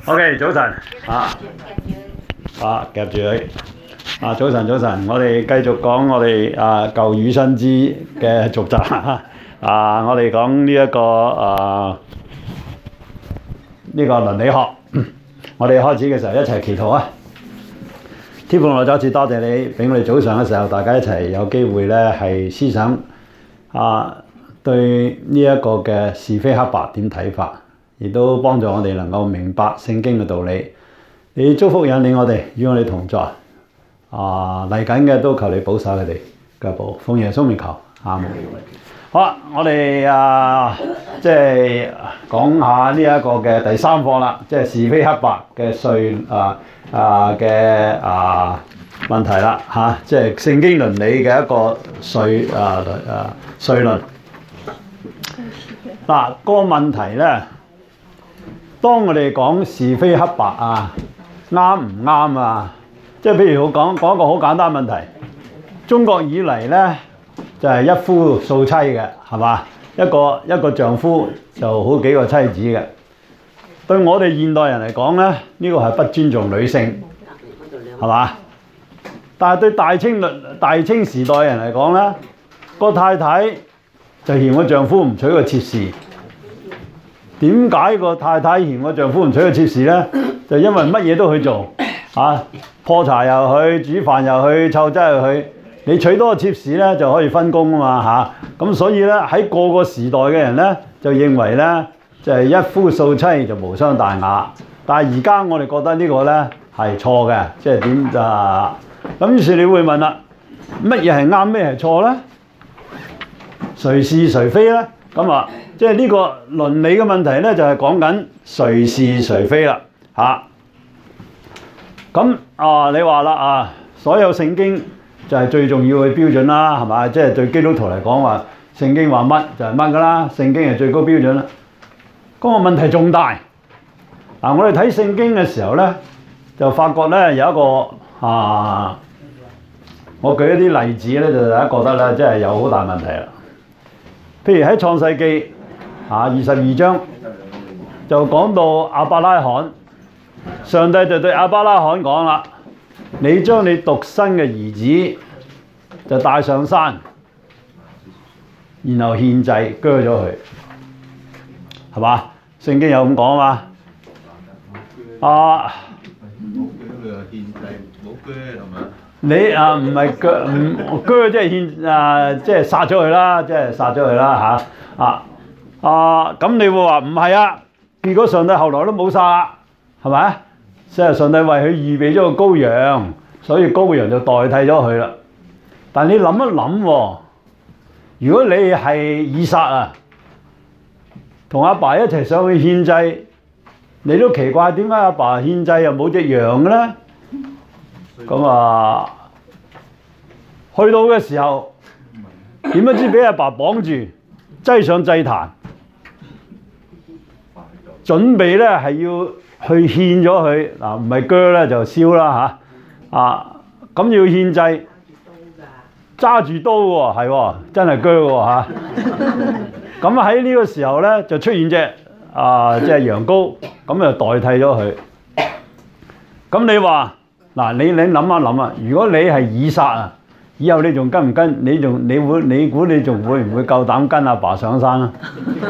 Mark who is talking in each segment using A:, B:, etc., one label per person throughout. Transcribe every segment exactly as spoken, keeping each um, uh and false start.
A: OK， 早晨啊，啊夾住佢啊，早晨早晨，我哋繼續講我哋啊舊與新知嘅續集啊，我哋講呢一個啊呢、這個倫理學，我哋開始嘅時候一齊祈禱啊！天父，我再一次多謝你，俾我哋早上嘅時候大家一齊有機會咧係思想啊對呢一個嘅是非黑白點睇法。亦都幫助我哋能夠明白聖經嘅道理。你祝福引領我哋，與我哋同在。啊，嚟緊嘅都求你保守佢哋腳步，奉耶穌名求，阿門。好啦，我哋啊，即係講下呢一個嘅第三課啦，即係是非黑白嘅稅啊啊嘅啊問題啦嚇、啊，即係聖經倫理嘅一個稅啊啊稅論。嗱、啊，個問題咧。當我哋講是非黑白啊，啱唔啱啊？即係譬如我講講一個好簡單問題，中國以嚟咧就係、是、一夫數妻嘅，係嘛？一個一個丈夫就好幾個妻子嘅。對我哋現代人嚟講咧，呢、這個係不尊重女性，係嘛？但係對大清律大清時代人嚟講咧，個太太就嫌個丈夫唔娶個妾侍。點解個太太嫌個丈夫唔娶個妾侍呢？就因為乜嘢都去做，啊，破柴又去，煮飯又去，湊仔又去。你娶多個妾侍呢，就可以分工啊嘛嚇。咁、啊、所以呢，喺個個時代嘅人呢，就認為呢，就係、是、一夫數妻就無傷大雅。但係而家我哋覺得呢個呢係錯嘅，即係點啊？咁於是你會問啦，乜嘢係啱，咩係錯呢？誰是誰非呢？咁啊？即係呢個倫理嘅問題咧，就係講緊誰是誰非啦嚇。咁啊，你話啦啊，所有聖經就係最重要嘅標準啦，係咪？即係對基督徒嚟講話，聖經話乜就係乜噶啦，聖經係最高標準啦。嗰個問題仲大。嗱，我哋睇聖經嘅時候咧，就發覺咧有一個啊，我舉一啲例子咧，就大家覺得咧，即係有好大問題啦。譬如喺創世記。啊，二十二章就講到亞伯拉罕，上帝就對亞伯拉罕講啦：你將你獨生嘅兒子就帶上山，然後獻祭割咗佢，係嘛？聖經有咁講嘛？啊，你啊唔係割唔割即係獻啊，即係殺咗佢啦，即係殺咗佢啦嚇啊！啊，咁你會話唔係啊？結果上帝後來都冇殺啦，係咪？即係上帝為佢預備咗個羔羊，所以羔羊就代替咗佢啦。但你諗一諗喎，如果你係以撒啊，同阿爸一齊上去獻祭，你都奇怪點解阿爸獻祭又冇隻羊嘅咧？咁啊，去到嘅時候，點不知俾阿爸綁住，擠上祭壇。準備咧係要去獻咗佢嗱，唔係鋸咧就燒啦嚇啊！咁要獻祭，揸住刀喎，係喎，真係鋸喎嚇。咁喺呢個時候咧就出現隻啊，即係羊羔，咁就代替咗佢。咁你話嗱，你你諗一諗啊，如果你係以撒啊，以後你仲跟唔跟？你仲你會你估你仲會唔會夠膽跟阿爸上山啊？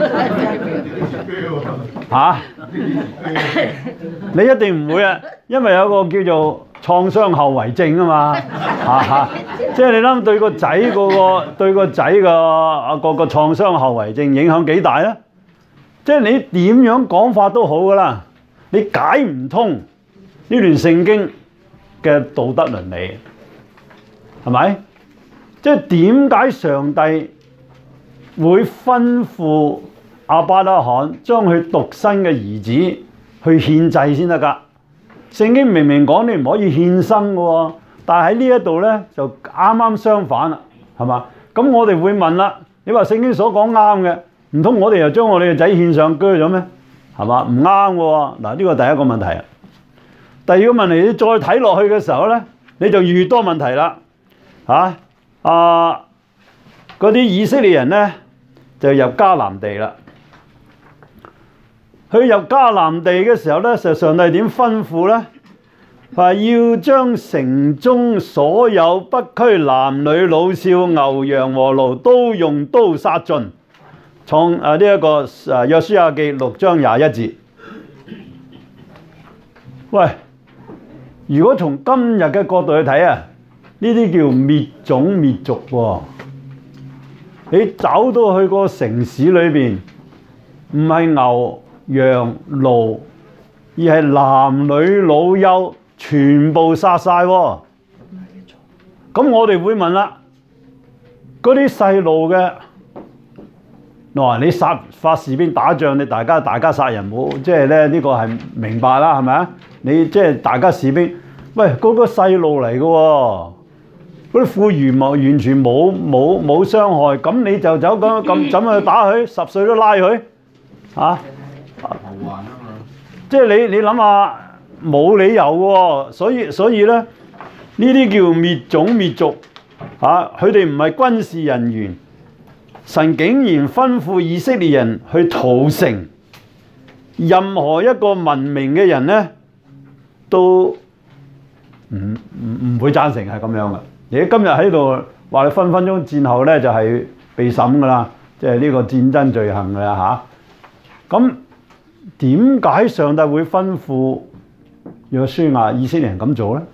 A: 嚇、啊！你一定唔會啊，因為有個叫做創傷後遺症啊嘛，嚇嚇！即係你諗對個仔嗰個對個仔個啊個個創傷後遺症影響幾大咧？即係你點樣講法都好噶啦，你解唔通呢段聖經嘅道德倫理，係咪？即係點解上帝會吩咐亞伯拉罕將佢獨生嘅兒子去獻祭先得㗎？聖經明明講你唔可以獻生嘅喎，但係喺呢一度咧就啱啱相反啦，係嘛？咁我哋會問啦，你話聖經所講啱嘅，唔通我哋又將我哋嘅仔獻上鋸咗咩？係嘛？唔啱嘅喎。嗱，呢個第一個問題啊。第二個問題，你再睇落去嘅時候咧，你就越多問題啦。嚇啊！嗰啲以色列人咧就入迦南地啦。 去入迦南地嘅時候咧，實上帝點吩咐咧？話要將城中所有不拘男女老少牛羊和驢都用刀殺盡。從誒呢一個誒約書亞記六章廿一節。喂，如果從今日嘅角度去睇啊，呢啲叫滅種滅族喎。你走到去個城市裏邊，唔係牛羊驢，而係男女老幼全部殺晒喎。咁我哋會問啦，嗰啲細路嘅，嗱你殺發士兵打仗，你大家大家殺人冇，即係咧呢個係明白啦，係咪啊？你即係大家士兵，喂嗰個細路嚟嘅喎。嗰啲婦孺冇完全冇冇冇傷害，咁你就走咁咁怎去打佢？十歲都拉佢嚇？即係你你諗下，冇理由嘅喎。所以所以咧，呢啲叫滅種滅族嚇。佢哋唔係軍事人員，神竟然吩咐以色列人去屠城。任何一個文明嘅人咧，都唔唔唔會贊成係咁樣嘅。你今日喺度話你分分鐘戰後咧就係被審㗎啦，即係呢個戰爭罪行㗎啦嚇。咁點解上帝會吩咐約書亞以色列人咁做咧？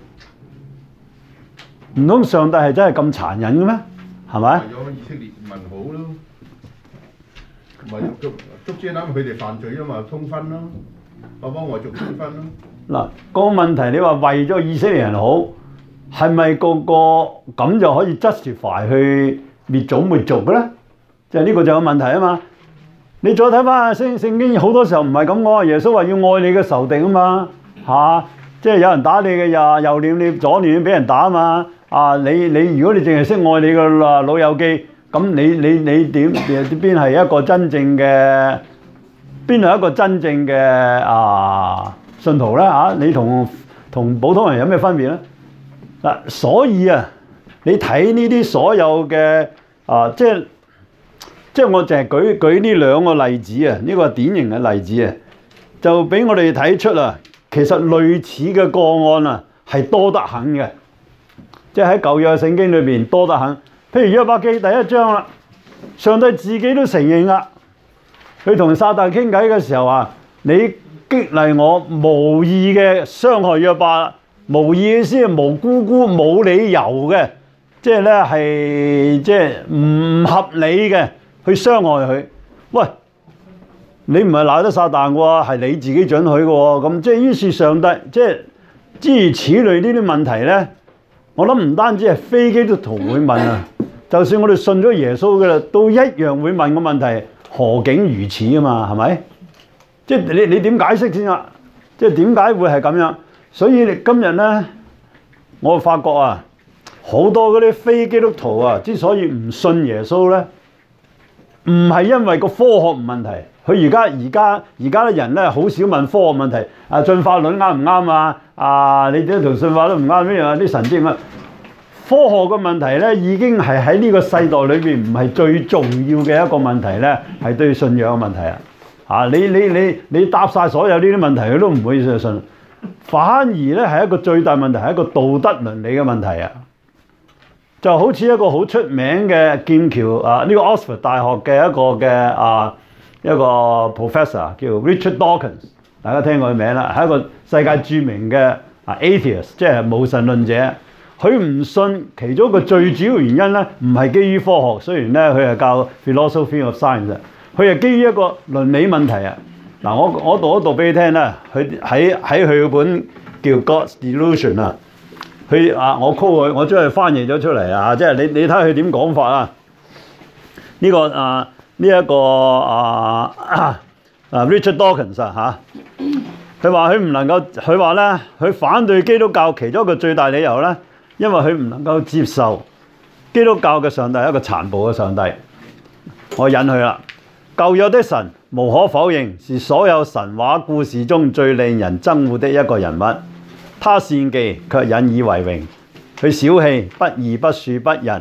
A: 唔通上帝係真係咁殘忍嘅咩？係咪？為咗以色列民好咯，咪捉捉住啱佢哋犯罪啊嘛，通婚咯，我幫外族通婚咯。嗱，個問題你話為咗以色列人好。係咪個個咁就可以 justify 去滅種滅族嘅咧？即係呢個就有問題啊嘛！你再睇翻聖聖經，好多時候唔係咁講。耶穌話要愛你嘅仇敵啊嘛，嚇、啊！即係有人打你嘅右右臉，你左臉俾人打啊嘛！啊，你你如果你淨係識愛你嘅老友記，咁你你你點邊係一個真正嘅邊係一個真正嘅啊信徒咧嚇、啊？你同同普通人有咩分別咧？嗱，所以啊，你睇呢啲所有嘅啊，即係即係我淨係舉舉呢兩個例子啊，呢個係典型嘅例子啊，就俾我哋睇出啊，其實類似嘅個案啊係多得很嘅，即係喺舊約聖經裏邊多得很。譬如約伯記第一章啦，上帝自己都承認啦，佢同撒旦傾偈嘅時候啊，你激勵我無意嘅傷害約伯。無意嘅意思係無辜辜冇理由嘅，即係咧係即係唔合理嘅去傷害佢。喂，你唔係鬧得撒旦嘅喎，係你自己准許嘅喎。咁即係於是上帝即係諸如此類呢啲問題咧，我諗唔單止係非基督徒會問啊，就算我哋信咗耶穌嘅啦，都一樣會問個問題：何竟如此啊嘛？係咪？即係你你點解釋先啊？即係點解會係咁樣？所以今日咧，我發覺啊，好多嗰啲非基督徒啊，之所以唔信耶穌咧，唔係因為個科學唔問題。佢而家而家而家啲人咧，好少問科學問題。啊，進化論啱唔啱啊？啊，你啲同進化都唔啱咩啊？啲神蹟啊，科學嘅問題咧，已經係喺呢個世代裏邊唔係最重要嘅一個問題咧，係對信仰嘅問題啊！啊，你你你你答晒所有呢啲問題，佢都唔會信。反而咧係一個最大問題，係一個道德倫理嘅問題啊！就好似一個好出名嘅劍橋啊，呢個 Oxford 大學嘅一個嘅啊一個 professor 叫 Richard Dawkins， 大家聽過佢名啦，係一個世界著名嘅啊 atheist， 即係無神論者。佢唔信其中一個最主要原因咧，唔係基於科學，雖然咧佢係教 philosophy of science， 佢係基於一個倫理問題啊！嗱，我我讀一讀俾你聽啦。佢喺喺佢本叫 God's Delusion 啊，佢啊我 call 佢，我將佢翻譯咗出嚟啊，即係你你睇佢點講法啊？呢、這個啊呢一、這個啊啊 Richard Dawkins 啊嚇，佢話佢唔能夠，佢話咧佢反對基督教其中一個最大理由咧，因為佢唔能夠接受基督教嘅上帝係一個殘暴嘅上帝。我引佢啦，舊約的神，無可否認是所有神話故事中最令人憎惡的一個人物。他善技卻引以為榮，佢小氣不義不恕不仁，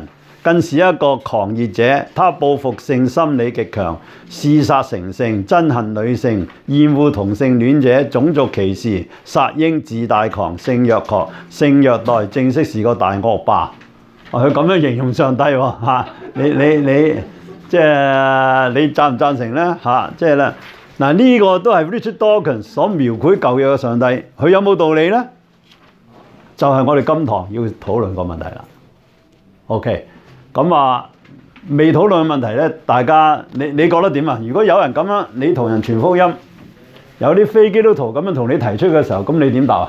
A: 更是一個狂熱者。他報復性心理極強，嗜殺成性，憎恨女性，厭惡同性戀者，種族歧視，殺嬰，自大狂，性虐狂，性虐待，正式是個大惡霸。佢咁樣形容上帝喎、啊、你你你即係你贊唔贊成咧嚇？即係咧嗱，呢個都係 Richard Dawkins 所描繪舊約嘅上帝，佢有冇道理咧？就係、是、我哋今堂要討論個問題啦。OK， 咁啊未討論嘅問題咧，大家你你覺得點啊？如果有人咁樣，你同人傳福音，有啲非基督徒咁樣同你提出嘅時候，咁你點答啊？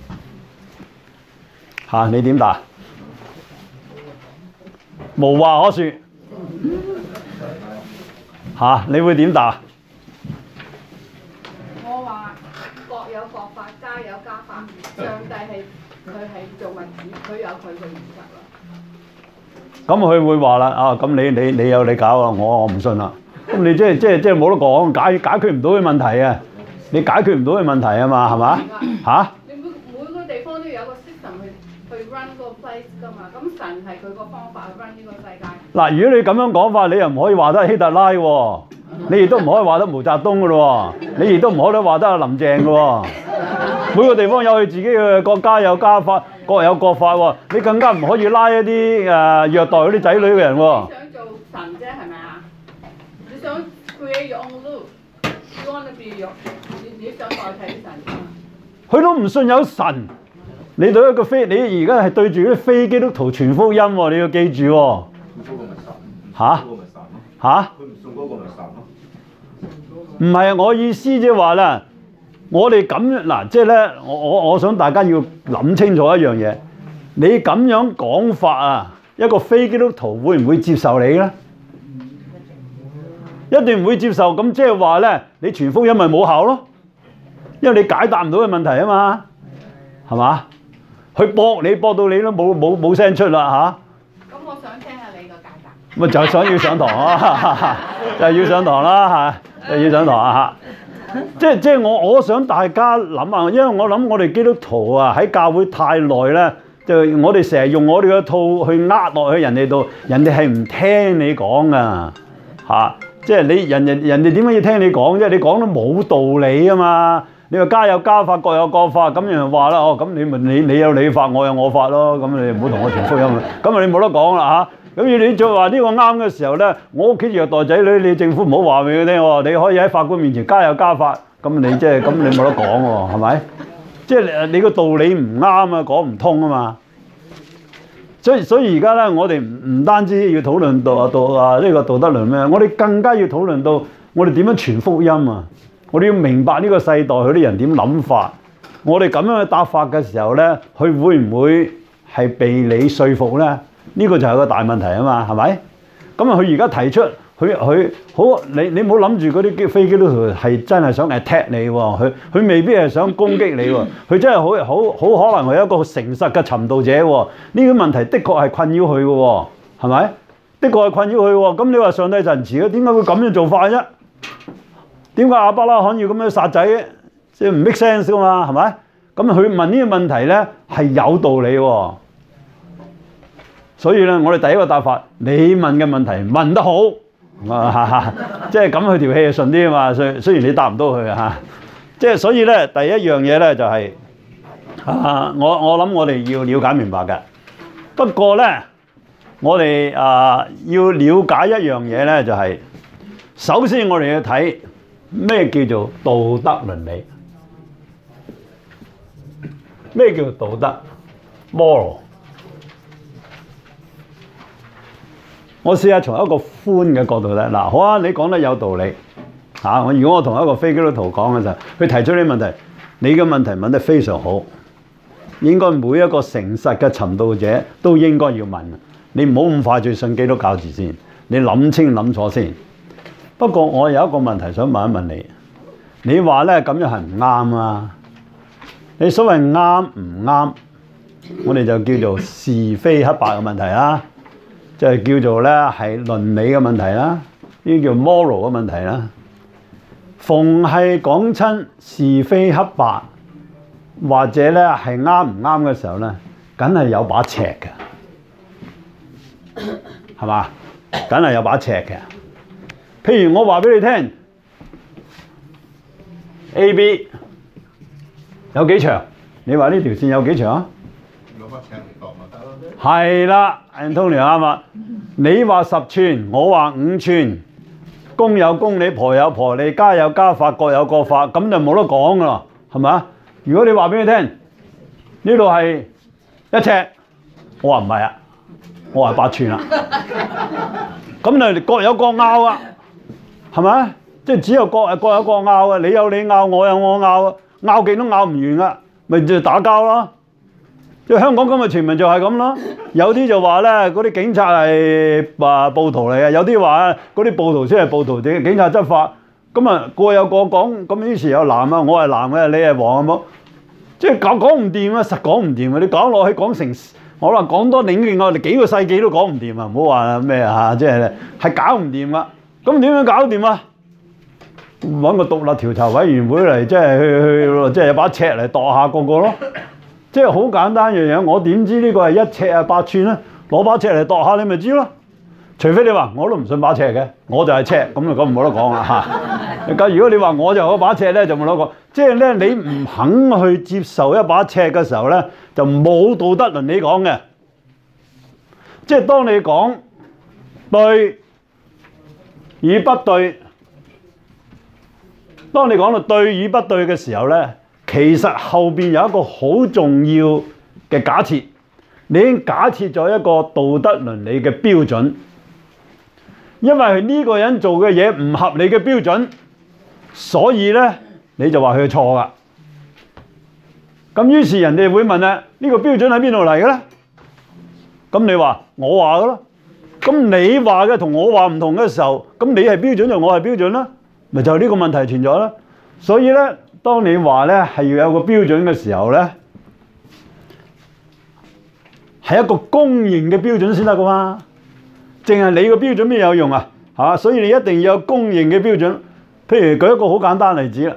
A: 嚇，你點答？無話可説。嚇，你會點答？
B: 我話各有各法，家有家法，上帝係佢係做物主，佢有佢嘅原則咯。
A: 咁佢會話啦，啊咁你你你有你搞啊，我我唔信啦。咁你即係即係即係冇得講，解解決唔到嘅問題啊！你解決唔到嘅問題啊嘛，係嘛？嚇？
B: 你每每個地方都要有個 system 去去 run 個 place 㗎嘛。咁神係佢個方法去 run 呢個世界。嗱，
A: 如果你咁樣講法，你又唔可以話得希特拉喎，你亦都唔可以話得毛澤東㗎咯喎，你亦都唔可以話得阿林鄭㗎喎。每個地方有佢自己嘅國家有家法，各有各法喎。你更加唔可以拉一啲誒、呃、虐待嗰啲仔女嘅人喎。
B: 你想做神啫係咪啊？你想 create your own rule，you want to be your，你你想代替神。
A: 佢都唔信有神，你對一個非你而家係對住啲非基督徒傳福音喎，你要記住喎。嚇嚇？佢唔信嗰個咪神咯？唔係啊，我意思即係話啦。我哋咁嗱，即係咧，我我我想大家要諗清楚一樣嘢，你咁樣講法啊，一個非基督徒會唔會接受你咧？一定唔會接受，咁即係話咧，你傳福音咪冇效咯，因為你解答唔到嘅問題啊嘛，係嘛？佢駁你駁到你都冇冇冇聲出啦嚇。咁我想聽下你個解答。咪就係想要上堂啊，就係要上堂啦嚇，就要上堂啊嚇。即係即係我我想大家諗下，因為我諗我哋基督徒啊喺教會太耐咧，就我哋成日用我哋嘅套去呃落去人哋度，人哋係唔聽你講噶嚇。即係你人人人哋點解要聽你講啫？你講都冇道理啊嘛！你話家有家法，各有各法，咁人話啦，哦咁你咪你你有你法，我有我法咯，咁你唔好同我傳福音啦，咁啊你冇得講啦嚇。咁你再話呢個啱嘅時候咧，我屋企虐待仔女，你政府唔好話俾佢聽喎，你可以喺法官面前家有家法，咁你即係咁你冇得講喎，係咪？即係你個道理唔啱啊，講唔通啊嘛。所以所以而家咧，我哋唔唔單止要討論到道啊呢個道德論咩，我哋更加要討論到我哋點樣傳福音啊！我哋要明白呢個世代佢啲人點諗法，我哋咁樣去答法嘅時候咧，佢會唔會係被你說服咧？呢個就係個大問題啊嘛，係咪？咁啊，佢而家提出，佢佢好，你你唔好諗住嗰啲非基督徒係真係想 attack 你喎，佢佢未必係想攻擊你喎，佢真係好好好可能係一個誠實嘅尋道者喎。呢個問題的確係困擾佢嘅喎，係咪？的確係困擾佢喎。咁你話上帝仁慈嘅，點解會咁樣做法啫？點解亞伯拉罕要咁樣殺仔？即係唔 make sense 㗎嘛，係咪？咁佢問呢個問題咧係有道理喎。所以咧，我哋第一個答法，你問嘅問題問得好，啊、即係咁佢條氣就順啲啊嘛。雖雖然你答唔到佢啊，即係所以咧，第一樣嘢咧就係、是、啊，我我諗我哋要了解明白嘅。不過咧，我哋啊要了解一樣嘢咧，就係、是、首先我哋要睇咩叫做道德倫理，咩叫道德 moral。我試下從一個寬嘅角度咧，嗱好啊，你講得有道理嚇。我、啊、如果我同一個非基督徒講嘅時候，佢提出呢個問題，你嘅問題問得非常好，應該每一個誠實嘅尋道者都應該要問。你唔好咁快就信基督教字先，你諗清諗楚先。不過我有一個問題想問一問你，你話咧咁樣係唔啱啊？你所謂啱唔啱，我哋就叫做是非黑白嘅問題啦。就係叫做咧係倫理嘅問題啦，呢叫 moral 嘅問題啦。逢係講親是非黑白，或者咧係啱唔啱嘅時候咧，梗係有把尺嘅。 係嘛？梗係有把尺嘅。譬如我話俾你聽 ，A B 有幾長？你話呢條線有幾長啊？
C: 攞把尺嚟度咪得咯。
A: 係啦 ，Antonio 啱啦。你話十寸，我話五寸，公有公理，婆有婆理，家有家法，各有各法，咁就冇得講噶啦，係咪啊？如果你話俾佢聽，呢度係一尺，我話唔係啊，我話八寸啦，咁就各有各拗啊，係咪？即係只有各各有各拗啊，你有你拗，我有我拗啊，拗極都拗唔完啊，咪就打交咯。即係香港今日傳聞就係咁咯，有啲就話咧嗰啲警察係啊暴徒嚟嘅，有啲話嗰啲暴徒先係暴徒，啲警察執法，咁啊各有各講，咁於是有藍啊，我係藍嘅，你係黃啊冇，即係講講唔掂啊，實講唔掂啊！你講落去講成，我話講多領域我哋幾個世紀都講唔掂啊！唔好話咩啊，即係係搞唔掂啊！咁點樣搞掂啊？揾個獨立調查委員會嚟，即係去去即係有把尺嚟度下個個咯。即係好簡單樣樣，我點知呢個係一尺啊八寸咧？攞把尺嚟度下你咪知咯。除非你話我都唔信把尺嘅，我就係尺，咁就咁冇得講啦嚇。咁如果你話我就有把尺咧，就冇得講。即係咧，你唔肯去接受一把尺嘅時候咧，就冇道德倫理講嘅。即係當你講對與不對，當你講到對與不對嘅時候咧，其實後邊有一個好重要嘅假設，你已經假設咗一個道德倫理嘅標準，因為呢個人做嘅嘢唔合理嘅標準，所以咧你就話佢係錯噶。咁於是人哋會問啦：呢個標準喺邊度嚟嘅咧？咁你話我話嘅咯。咁你話嘅同我話唔同嘅時候，咁你係標準就我係標準啦，咪就係呢個問題存在啦。所以咧，當你話咧係要有個標準嘅時候咧，係一個公認嘅標準先得噶嘛。淨係你個標準邊有用啊？係嘛？所以你一定要有公認嘅標準。譬如舉一個好簡單例子啦，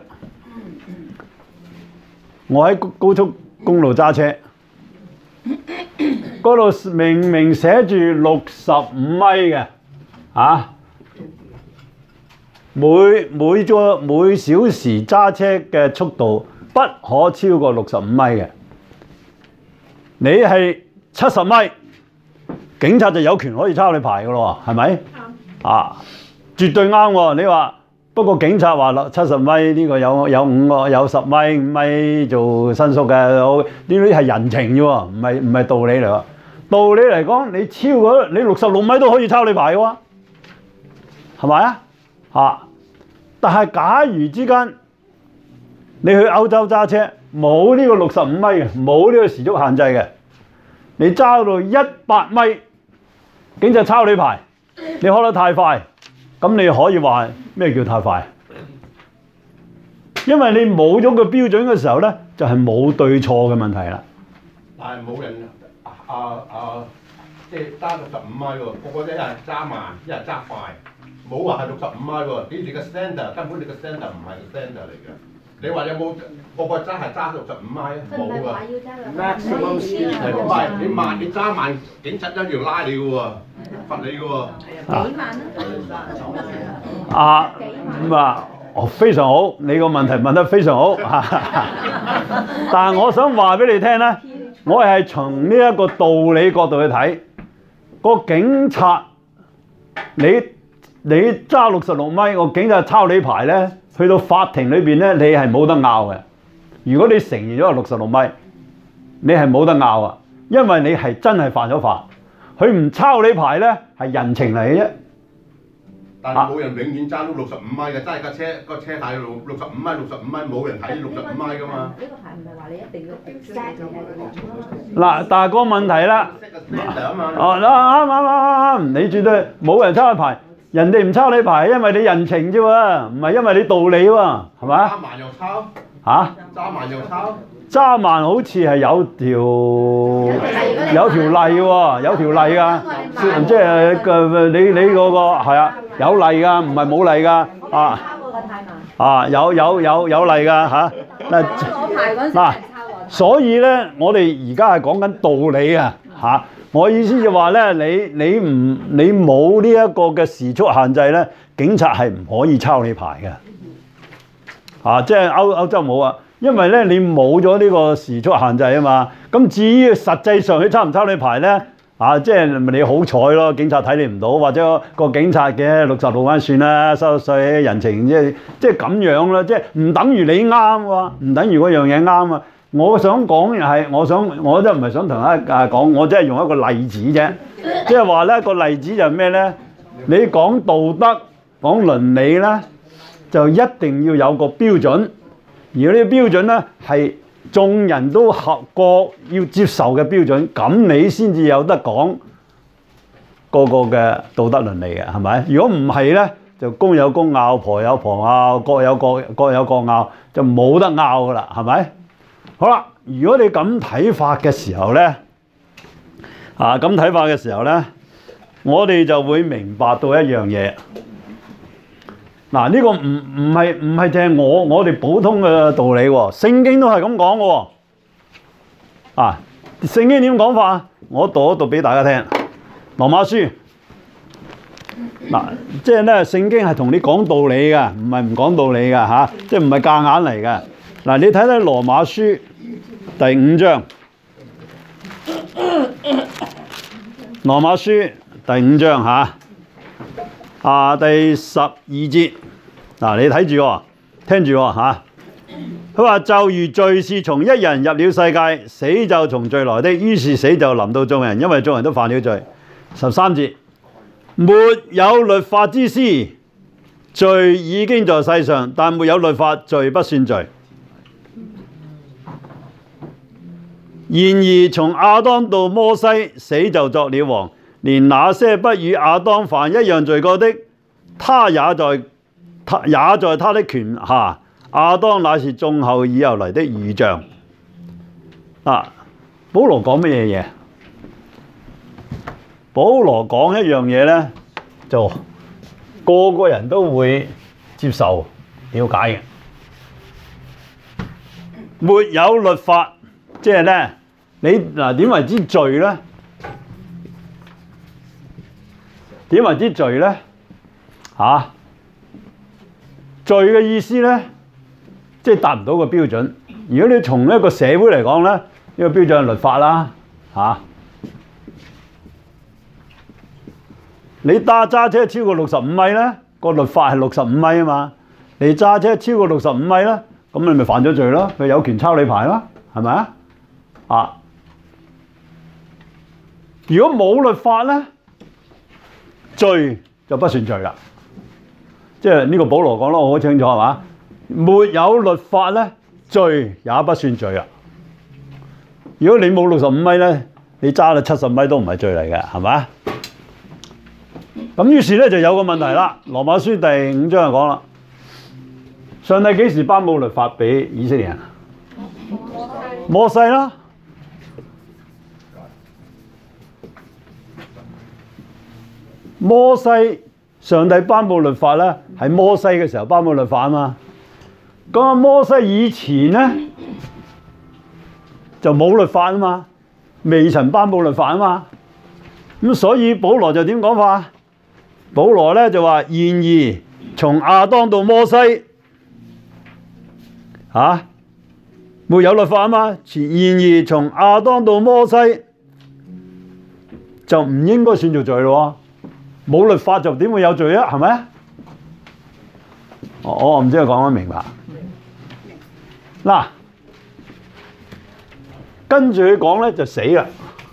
A: 我喺高速公路揸車，嗰度明明寫住六十五米嘅，啊，每每個每小時揸車嘅速度不可超過六十五米嘅。你係七十米，警察就有權可以抄你牌噶咯，係咪？啊，絕對啱喎！你話不過警察話啦，七十米呢個有有五個有十米五米做申訴嘅，呢啲係人情啫喎，唔係唔係道理嚟喎。道理嚟講，你超過你六十六米都可以抄你牌嘅喎，係咪啊？嚇！但係假如之間你去歐洲揸車，冇呢個六十五米嘅，冇呢個時速限制嘅，你揸到一百米，警察抄你牌，你開得太快，咁你可以話咩叫太快？因為你冇咗個標準嘅時候咧，就係冇對錯嘅問題啦。
C: 但係冇人啊啊，即係揸六十五米喎，個個一係揸慢，一係揸快，冇話係六十五米喎。你哋嘅 standard 根本你嘅 standard 唔係個 standard 嚟嘅。你話有冇個個揸係揸六十五米啊？冇㗎。maximum speed 係唔係？你慢你揸慢，警察一樣拉你嘅喎，罰你嘅喎。
B: 幾萬啊？
A: 啊咁啊，哦非常好，你個問題問得非常好。但係我想話俾你聽咧。我係從呢一個道理角度去睇，個警察你你揸六十六米，個警察抄你牌咧，去到法庭裏邊咧，你係冇得拗嘅。如果你承認咗係六十六米，你係冇得拗啊，因為你係真係犯咗法。佢唔抄你牌咧，係人情嚟嘅啫。
C: 但係冇人永遠揸到六十五米嘅，揸架車個車牌六六十五米，六十五米冇人睇六十五米㗎嘛。
B: 呢個牌唔係話你一定要 exact
A: 嗱，但係個問題啦，哦，啱啱啱啱，你絕對冇人抄你牌，人哋唔抄你牌，因為你人情啫喎，唔係因為你道理喎，係咪啊？
C: 揸慢又抄
A: 嚇？
C: 揸慢又抄？
A: 揸慢好似係有條有條例喎，有條例㗎，即係個你你嗰個係啊，有例㗎，唔係冇例㗎啊啊，有有有有例㗎嚇嗱嗱，所以咧，我哋而家係講緊道理啊嚇， 我意思就話咧，你你唔你冇呢一個嘅時速限制咧，警察係唔可以抄你牌嘅。啊，即係歐歐洲冇啊，因為咧你冇咗呢個時速限制啊嘛。咁至於實際上佢抄唔抄你牌咧，啊，即係你好彩咯，警察睇你唔到，或者個警察嘅六十路彎算啦，收稅人情，即係即係咁樣啦，即係唔等於你啱喎，唔等於嗰樣嘢啱啊。我想講嘅係，我想我真唔係想同大家講，我真係用一個例子啫，即係話咧個例子就係咩咧？你講道德、講倫理咧，就一定要有個標準，而呢個標準咧係眾人都合過要接受嘅標準，咁你先至有得講個個嘅道德倫理嘅，係咪？如果唔係咧，就公有公拗，婆有婆拗，各有各各有各拗，就冇得拗噶啦，係咪？好啦，如果你咁睇法嘅時候咧，啊咁睇法嘅時候咧，我哋就會明白到一樣嘢。嗱，呢個唔唔係唔係淨係我我哋普通嘅道理喎，聖經都係咁講嘅喎。啊，聖經點講法？我讀一讀俾大家聽。羅馬書嗱，即係咧聖經係同你講道理嘅，唔係唔講道理嘅嚇，即係唔係夾硬嚟嘅。嗱，你睇睇羅馬書第五章，羅馬書第五章嚇，啊第十二節，嗱你睇住喎，聽住喎嚇。佢話就如罪是從一人入了世界，死就從罪來的，於是死就臨到眾人，因為眾人都犯了罪。十三節，沒有律法之師，罪已經在世上，但沒有律法，罪不算罪。然而從亞當到摩西，死就作了王，連那些不與亞當犯一樣罪過的，他也在他也在他的權下。亞當乃是眾後以後嚟的預像。啊，保羅講乜嘢嘢？保羅講一樣嘢咧，就個個人都會接受了解嘅。沒有律法，即係咧，你嗱點為之罪咧？點為之罪咧？嚇、啊，罪嘅意思咧，即係達唔到個標準。如果你從一個社會嚟講咧，呢、這個標準係律法啦，嚇、啊。你揸揸車超過六十五米咧，個律法係六十五米啊嘛。你揸車超過六十五米咧，咁你咪犯咗罪咯，佢有權抄你牌咯，係咪啊？啊！如果冇律法咧，罪就不算罪啦。即係呢個保羅講得好清楚係嘛？沒有律法咧，罪也不算罪啦。如果你冇六十五米咧，你揸到七十米都唔係罪嚟嘅，係咪？咁於是咧就有個問題啦。羅馬書第五章就講啦，上帝幾時頒布律法俾以色列人？摩西啦。摩西，上帝頒布律法咧，係摩西嘅時候頒布律法啊嘛。咁摩西以前咧就冇律法啊嘛，未曾頒布律法啊嘛。咁所以保羅就點講法？保羅咧就話：然而從亞當到摩西，嚇、啊、沒有律法啊嘛。然而從亞當到摩西就唔應該算做罪咯。冇律法就點會有罪啊？係咪？我我唔知佢講得明白。嗱，跟住佢講咧就死啦。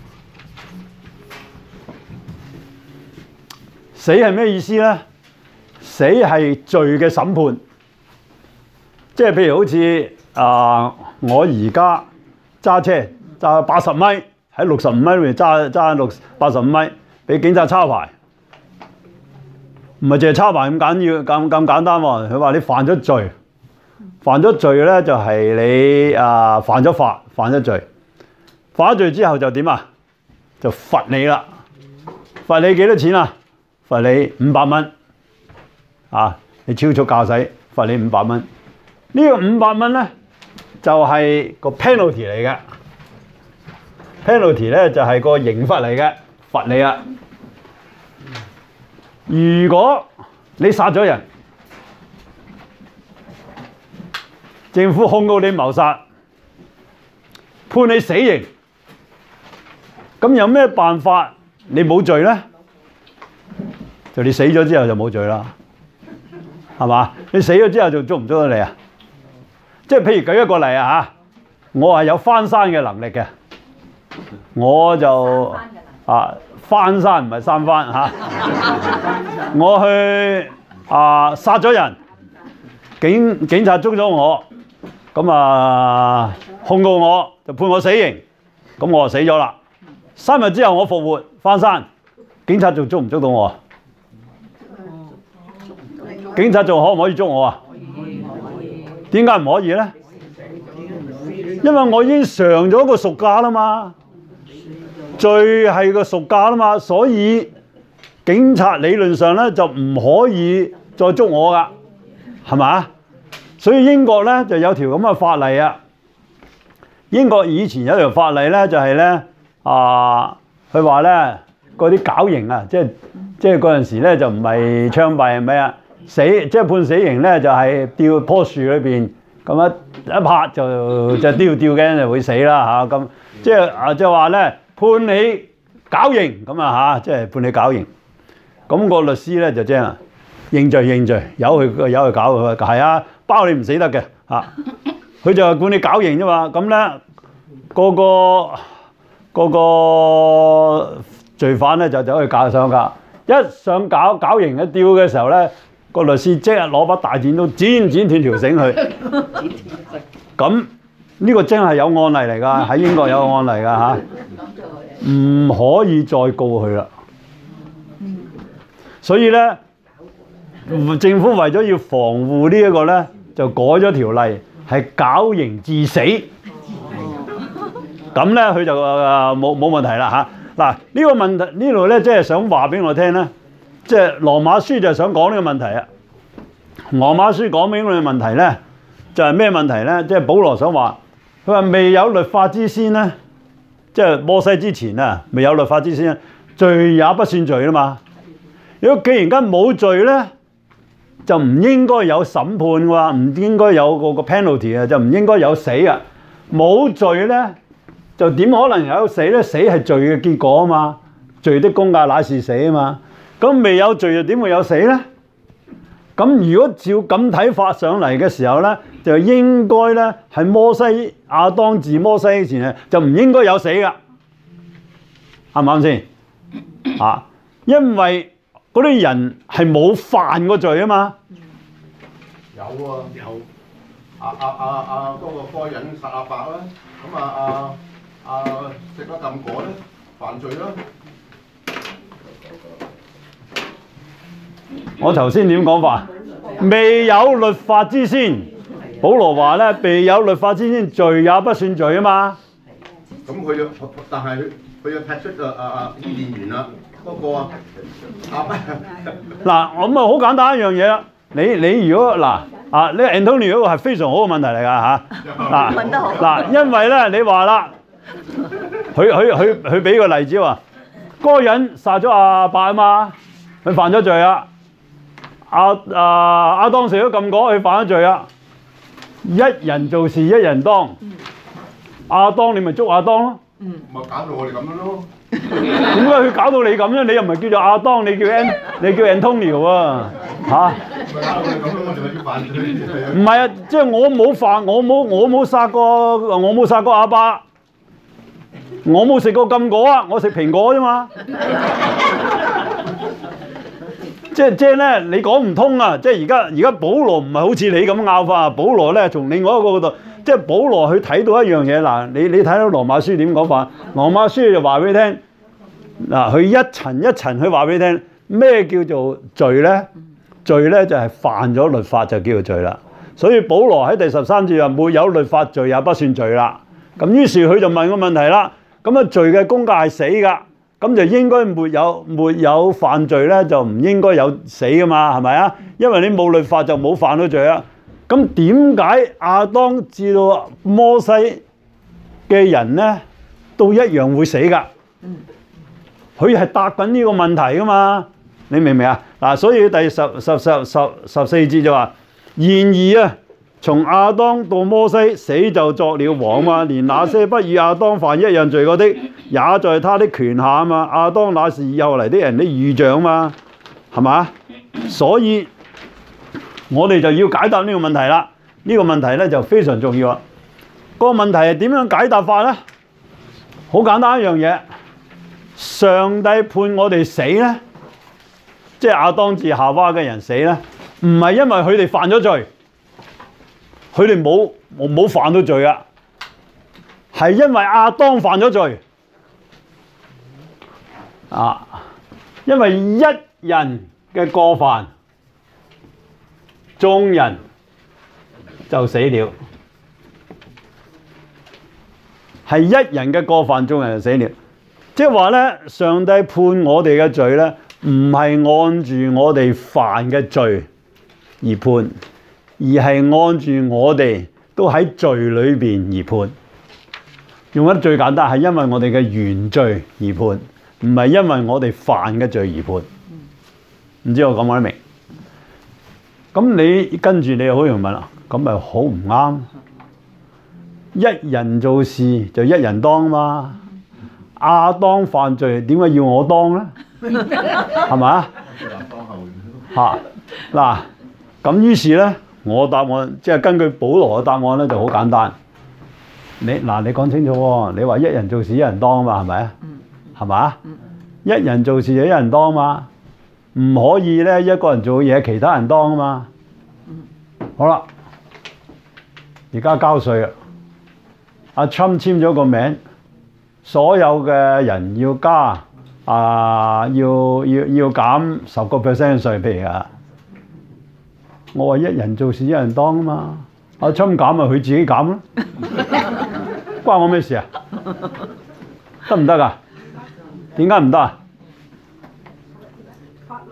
A: 死係咩意思咧？死係罪嘅審判，即係譬如好似啊、呃，我而家揸車揸八十米喺六十五米裏面揸揸六八十五米，俾警察抄牌，唔係淨係抄牌咁緊要咁咁簡單喎。佢話你犯咗罪，犯咗罪咧就係你啊、呃、犯咗法，犯咗罪，犯咗罪之後就點啊？就罰你啦，罰你幾多錢啊？罰你五百蚊，啊！你超速駕駛，罰你五百蚊。呢個五百蚊咧，就係個 penalty 嚟嘅。 penalty 咧就係個刑罰嚟嘅，罰你啊！如果你殺咗人，政府控告你謀殺，判你死刑，咁有咩辦法你冇罪咧？就你死咗之後就冇罪啦，係嘛？你死咗之後就捉唔捉得你啊？即係譬如舉一個例啊嚇，我係有翻山嘅能力嘅，我就啊翻山唔係三番嚇，我去啊殺咗人，警警察捉咗我，咁啊控告我就判我死刑，咁我就死咗啦。三日之後我復活翻山，警察仲捉唔捉到我啊？警察仲可唔可以捉我啊？點解唔可以咧？因為我已經償咗個贖價啦嘛，罪係個贖價啦嘛，所以警察理論上咧就唔可以再捉我噶，係嘛？所以英國咧就有條咁嘅法例啊。英國以前有條法例咧就係咧啊，佢話咧嗰啲絞刑啊，即係即係嗰陣時咧就唔係槍斃係咪啊？死即係判死刑咧，就係吊棵樹裏邊咁一一拍就就吊吊嘅就會死啦嚇咁，即係啊即係話咧判你絞刑咁啊嚇，即係判你絞刑。咁個律師咧就即係認罪認罪，由佢由佢搞佢係啊，包你唔死得嘅嚇。佢就係判你絞刑啫嘛。咁咧個個個個罪犯咧就走去搞上架，一上絞絞刑一吊嘅時候咧。個律師即刻攞把大剪刀剪剪斷條繩佢，咁呢個真係有案例嚟㗎，喺英國有案例㗎嚇，唔可以再告佢啦。所以咧，政府為咗要防護呢一個咧，就改咗條例，係絞刑致死。咁咧佢就冇冇問題啦嚇。嗱呢個問題呢度咧，即係想話俾我聽咧。即係羅馬書就係想講呢個問題啊！羅馬書講俾我哋問題咧，就係咩問題咧？即係保羅想話，佢話未有律法之先咧，即係摩西之前啊，未有律法之先，罪也不算罪啦嘛。如果既然間冇罪咧，就唔應該有審判嘅喎，唔應該有個個 penalty 啊，就唔應該有死啊。冇罪咧，就點可能有死咧？死係罪嘅結果啊嘛，罪的工價乃是死啊嘛。咁未有罪又點會有死咧？咁如果照咁睇法上嚟嘅時候咧，就應該咧係摩西亞當自摩西以前咧就唔應該有死噶，啱唔啱先？啊，因為嗰啲人係冇犯過罪啊嘛。
C: 有啊有，啊啊啊啊嗰個該隱殺阿伯啦，咁啊啊啊食咗禁果咧，犯罪啦。
A: 我頭先點講法？未有律法之先，保羅話咧，未有律法之先，罪也不算罪啊嘛。
C: 咁佢要，但係佢要踢出啊啊啊伊甸園啦，嗰個啊
A: 嗱，我咁啊好簡單一樣嘢啦。你你如果嗱啊，呢 Anthony 嗰個係非常好嘅問題嚟㗎嚇。嗱嗱，因為咧你話啦，佢佢佢佢俾個例子話，嗰個人殺咗阿伯啊嘛，佢犯咗罪啊。阿阿亞當食咗禁果，佢犯咗罪啊！一人做事一人當，亞當你咪捉亞當咯。
C: 咪搞到我哋咁樣咯。
A: 點解佢搞到你咁樣？你又唔係叫做亞當，你叫 An， 你叫 Antonio 啊？嚇！唔係啊，即係我冇犯，我冇我冇殺過，我冇殺過阿伯，我冇食過禁果啊，我食蘋果啫嘛。即係即係咧，你講唔通啊！即係而家而家保羅唔係好似你咁拗法啊！保羅咧從另外一個角度，即係保羅去睇到一樣嘢嗱，你你睇到羅馬書點講法？羅馬書就話俾你聽嗱，佢一層一層去話俾你聽咩叫做罪咧？罪咧就係犯咗律法就叫做罪啦。所以保羅喺第十三節話沒有律法，罪也不算罪啦。咁於是佢就問個問題啦。咁啊罪嘅工價係死㗎。咁就應該沒有沒有犯罪咧，就唔應該有死噶嘛，係咪啊？因為你冇律法就冇犯到罪啊。咁點解亞當至到摩西嘅人咧都一樣會死㗎。佢係答緊呢個問題㗎嘛，你明唔明啊？嗱，所以第十十十十十四節就話：然而啊，從亞當到摩西，死就作了王嘛，連那些不與亞當犯一樣罪過的，也在他的權下嘛。亞當那是以後嚟的人的預像嘛，係嘛？所以我哋就要解答呢個問題啦。呢、這個問題咧就非常重要啦。個問題係點樣解答法咧？好簡單一樣嘢，上帝判我哋死咧，即係亞當至夏娃嘅人死咧，唔係因為佢哋犯咗罪，佢哋冇冇犯到罪啊，係因為亞當犯咗罪啊，因為一人嘅過犯，眾人就死了。係一人嘅過犯，眾人就死了。即係話咧，上帝判我哋嘅罪咧，唔係按住我哋犯嘅罪而判，而係按住我哋都喺罪裏邊而判。用得最簡單係因為我哋嘅原罪而判，唔係因為我哋犯嘅罪而判。唔知我講唔講得明？咁你跟住你又好容易問啦，咁咪好唔啱？一人做事就一人當嘛，亞當犯罪點解要我當咧？係咪啊？嚇嗱，咁於是咧，我答案即係根據保羅嘅答案咧就好簡單。你嗱，你講清楚喎，你話一人做事一人當嘛，係咪啊？係咪啊？一人做事就一人當嘛，唔可以咧一個人做嘢其他人當啊嘛。好啦，而家交稅啦。阿 Trump 簽咗個名，所有嘅人要加啊，要要要減十個 percent 稅，譬如啊，我話一人做事一人當啊嘛，阿 Trump 減咪佢自己減咯，關我咩事啊？得唔得㗎？點解唔得啊？
B: 法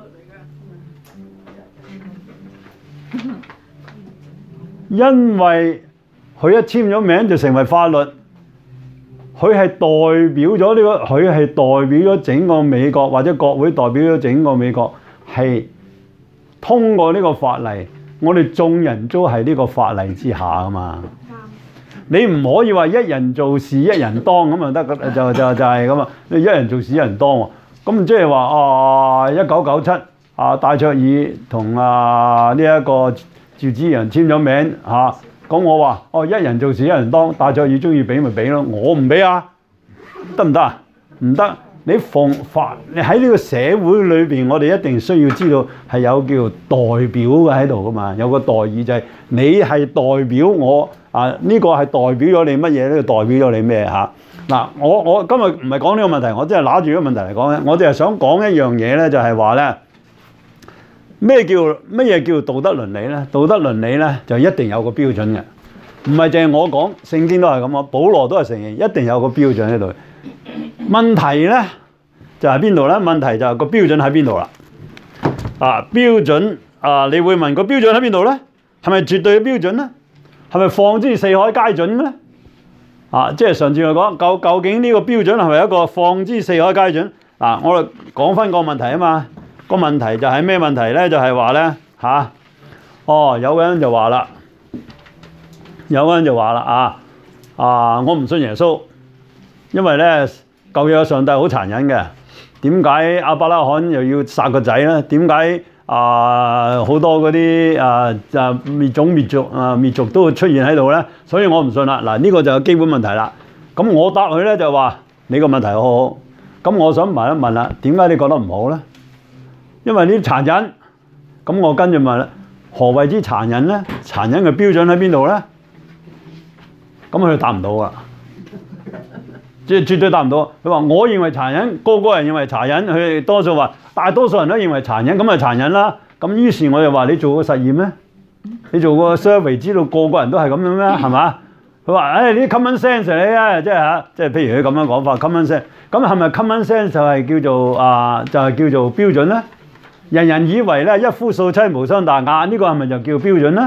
B: 律嚟嘅。
A: 因為佢一簽咗名就成為法律，佢係代表咗呢個，佢係代表咗整個美國，或者國會代表咗整個美國，係通過呢個法例，我哋眾人都係呢個法例之下㗎嘛。你唔可以話一人做事一人當咁就得，就就就係咁啊！你一人做事一人當喎，咁即係話啊，一九九七啊，戴卓爾同啊呢一個趙紫陽簽咗名嚇。咁我話哦，一人做事一人當，戴卓爾中意俾咪俾咯，我唔俾啊，得唔得啊？唔得，你奉法，你喺呢個社會裏邊，我哋一定需要知道係有叫代表嘅喺度噶嘛，有個代議就係你係代表我啊，呢個係代表咗你乜嘢？呢個代表咗你咩嚇？嗱，我我今日唔係講呢個問題，我真係揦住呢個問題嚟講咧，我哋係想講一樣嘢咧，就係話咧。咩叫乜嘢叫道德倫理咧？道德倫理咧就一定有個標準嘅，唔係淨係我講，聖經都係咁啊，保羅都係承認一定有個標準喺度。問題咧就係邊度咧？問題就係個標準喺邊度啦？啊，標準啊，你會問個標準喺邊度咧？係咪絕對嘅標準咧？係咪放之四海皆準咧？啊，即係上次我講，究究竟呢個標準係咪一個放之四海皆準？啊，我哋講翻個問題啊嘛。個問題就係咩問題咧？就係話咧嚇，哦，有個人就話啦，有個人就話啦啊啊，我唔信耶穌，因為咧舊約上帝好殘忍嘅。點解亞伯拉罕又要殺個仔咧？點解啊好多嗰啲啊就滅種滅族啊滅族都會出現喺度咧？所以我唔信啦。嗱，呢個就係基本問題啦。咁我答佢咧就話你個問題好好。咁我想問一問啦，點解你覺得唔好咧？因為呢啲殘忍，咁我跟住問啦，何謂之殘忍咧？殘忍嘅標準喺邊度咧？咁佢答唔到啊，即係絕對答唔到。佢話我認為殘忍，個個人認為殘忍，佢哋多數話大多數人都認為殘忍，咁咪殘忍啦。咁於是我就話你做過實驗咩？你做過 survey 知道個個人都係咁樣咩？係嘛？佢話誒呢啲 common sense 嚟啊，即係嚇，即係譬如佢咁樣講法 common sense，咁係咪 common sense 就係叫做啊、呃、就係、是、叫做標準咧？人人以為咧一夫數妻無傷大雅，呢、這個係咪就叫標準咧？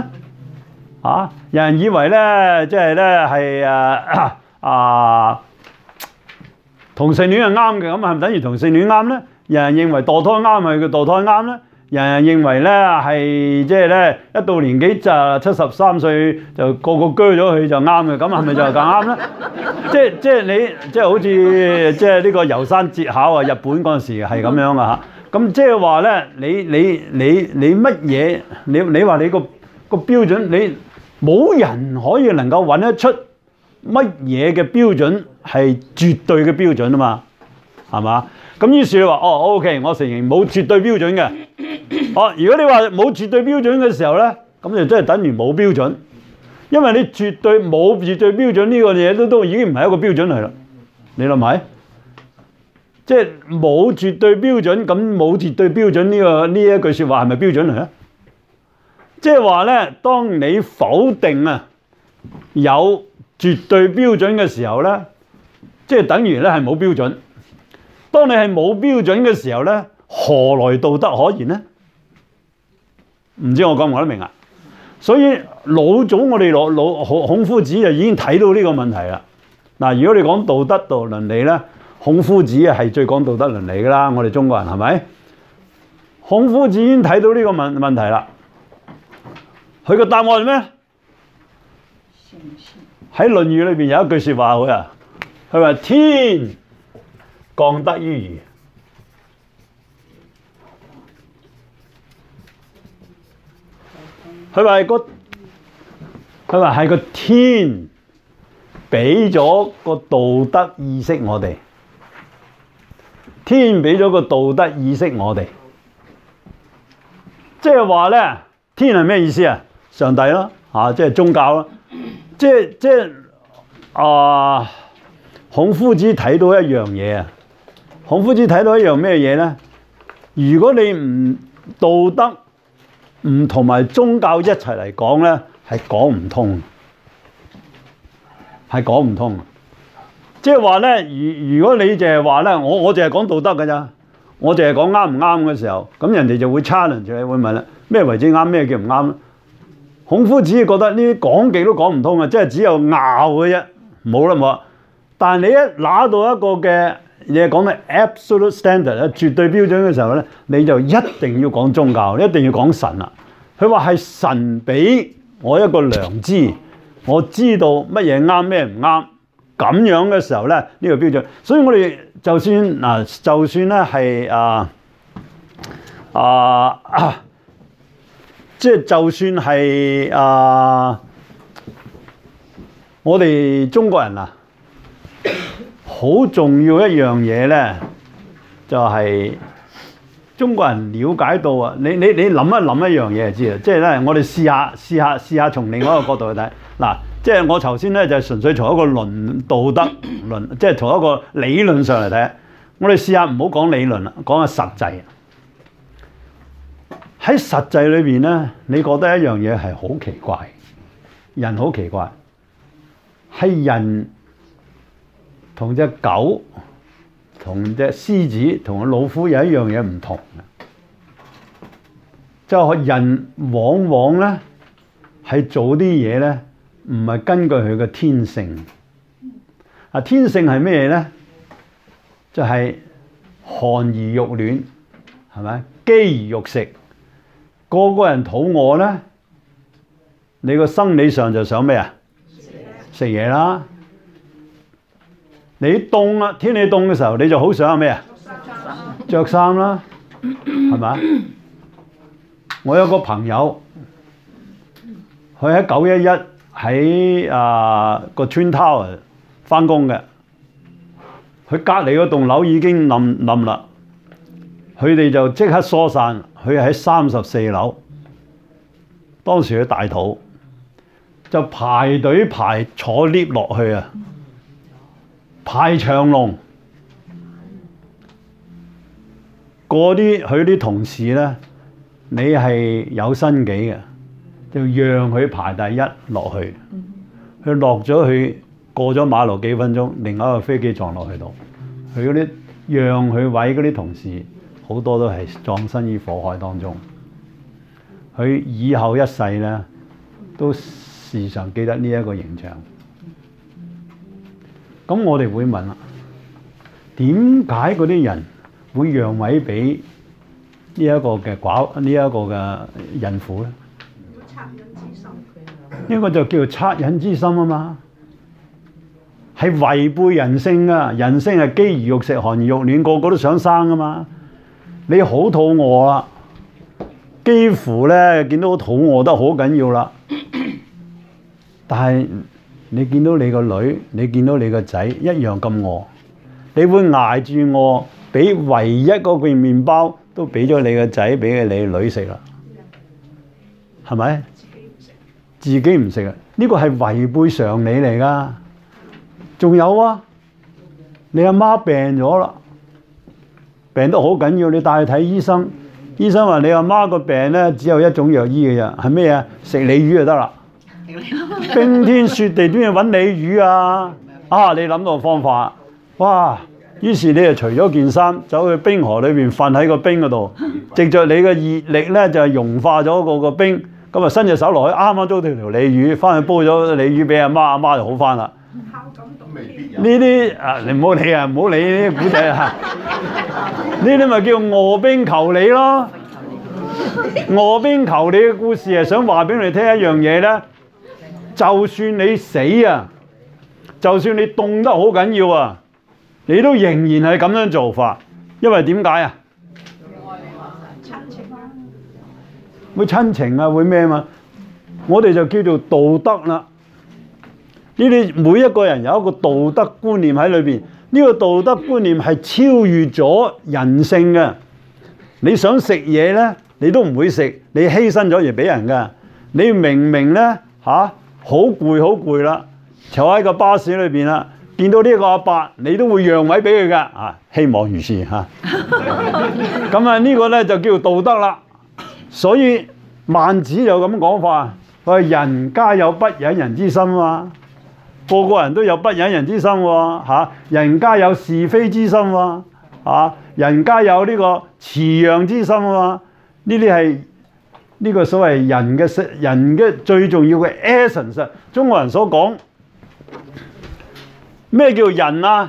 A: 啊，人人以為咧即係咧係誒啊同性戀係啱嘅，咁係咪等於同性戀啱咧？人人認為墮胎啱，係佢墮胎啱咧？人人認為咧係即係咧一到年紀就七十三歲就個個鋸咗佢就啱嘅，咁係咪就更啱咧？即係即係你即係好似即係呢個遊山節考啊，日本嗰陣時係咁樣啊嚇。咁即係話咧，你你你你乜嘢？你你話你個個標準，你冇人可以能夠揾得出乜嘢嘅標準係絕對嘅標準啊嘛，係嘛？咁於是你話哦 OK， 我承認冇絕對標準嘅。哦，如果你話冇絕對標準嘅時候咧，咁就真係等於冇標準，因為你絕對冇絕對標準呢個嘢都都已經唔係一個標準嚟啦。你諗下，即係冇絕對標準，咁冇絕對標準呢個呢一句説話係咪標準嚟咧？即係話咧，當你否定啊有絕對標準嘅時候咧，即係等於咧係冇標準。當你係冇標準嘅時候咧，何來道德可言咧？唔知我講唔講得明啊？所以老早我哋老老孔夫子就已經睇到呢個問題啦。嗱，如果你講道德道倫理咧，孔夫子係最講道德倫理噶啦。我哋中國人係咪？孔夫子已經睇到呢個問問題啦。佢個答案係咩？喺《論語》裏邊有一句説話好啊，佢話天降德於儒。佢話係個，佢話係個天俾咗個道德意識我哋，天俾咗個道德意識我哋，即係話咧，天係咩意思啊？上帝咯，啊，即係宗教咯，即係即係啊，孔夫子睇到一樣嘢啊，孔夫子睇到一樣咩嘢咧？如果你唔道德，唔同埋宗教一齊嚟講咧，係講唔通，係講唔通。即係話咧，如如果你淨係話咧，我我淨係講道德㗎咋，我淨係講啱唔啱嘅時候，咁人哋就會 challenge 你，會問啦，咩為之啱，咩叫唔啱咧？孔夫子覺得呢啲講極都講唔通啊，即係只有拗嘅啫，冇啦冇。但係你一拿到一個嘅嘢講嘅 absolute standard 咧，絕對標準嘅時候咧，你就一定要講宗教，一定要講神啦。佢話係神俾我一個良知，我知道乜嘢啱咩唔啱，咁樣嘅時候咧，呢個標準。所以我哋就算嗱，就算咧係啊啊啊，即係就算係啊，我哋中國人啊。好重要一樣嘢咧，就係、是、中國人了解到啊！你你你諗一諗一樣嘢就知啦，即係咧，我哋試下試下試下從另外一個角度去睇嗱，即係我頭先咧就係純粹從一個論道德論，即係從一個理論上嚟睇。我哋試下唔好講理論啦，講下實際。喺實際裏邊咧，你覺得一樣嘢係好奇怪，人好奇怪，係人。同隻狗、同隻獅子、同個老虎有一樣嘢唔同嘅，就係人往往咧係做啲嘢咧，唔係根據佢嘅天性。啊，天性係咩咧？就係寒而欲暖，係咪？飢而欲食。個個人肚餓咧，你個生理上就想咩啊？食嘢啦。你凍啊，天氣凍嘅時候，你就好想咩啊？着衫啦，係咪？我有個朋友，佢喺九一一喺啊個 Twin Tower 翻工嘅，佢隔離嗰棟樓已經冧冧啦，佢哋就即刻疏散，佢喺三十四樓，當時佢大肚，就排隊排坐 lift 落去啊！排長龍，嗰啲佢啲同事咧，你係有身紀嘅，就讓佢排第一落去。佢落咗去，過咗馬路幾分鐘，另外一個飛機撞落去度。佢嗰啲讓佢位嗰啲同事，好多都係葬身於火海當中。佢以後一世咧，都時常記得呢一個形象。咁我哋會問啦， 點解嗰啲人會讓位俾呢一個嘅寡呢一個嘅孕婦咧？呢個就叫做惻隱之心啊嘛，係違背人性啊！人性係飢而欲食，寒而欲暖，個個都想生啊嘛。你好肚餓啦，幾乎咧見到肚餓得好緊要啦。但係你見到你個女，你見到你個仔一樣咁餓，你會捱住餓，俾唯一嗰件麵包都俾咗你個仔，俾你女食啦，係咪？自己唔食啊！呢個係違背常理嚟噶。仲有啊，你阿媽病咗啦，病得好緊要，你帶去睇醫生。醫生話你阿媽個病咧只有一種藥醫嘅啫，係咩啊？食鯉魚就得啦。冰天雪地點去揾鯉魚啊？啊！你諗到個方法，哇！於是你就除咗件衫，走去冰河裏邊瞓喺個冰嗰度，藉着你嘅熱力咧就係融化咗個個冰。咁啊，伸隻手落去，啱啱捉到條鯉魚，翻去煲咗鯉魚俾阿媽，阿媽就好翻啦。呢啲啊，你唔好理啊，唔好理呢啲古仔啊。呢啲咪叫餓冰求鯉咯。餓冰求鯉嘅故事係想話俾你聽一樣嘢咧，就算你死啊，就算你凍得好緊要啊，你都仍然係咁樣做法，因為點解啊？會親情啊，會咩嘛？我哋就叫做道德啦。呢啲每一個人有一個道德觀念喺裏邊，呢個道德觀念係超越咗人性嘅。你想食嘢咧，你都唔會食，你犧牲咗而俾人㗎。你明明咧嚇好攰好攰啦，坐喺個巴士裏邊啦，見到呢個阿伯，你都會讓位俾佢㗎。啊，希望如是嚇。咁啊，呢個咧就叫道德啦。所以孟子有咁講法，佢話人皆有不忍人之心啊，個個人都有不忍人之心喎，嚇，人皆有是非之心喎，嚇，人皆有呢個辭讓之心啊，呢啲係呢個所謂人嘅人嘅最重要嘅 essence。中國人所講咩叫人啊？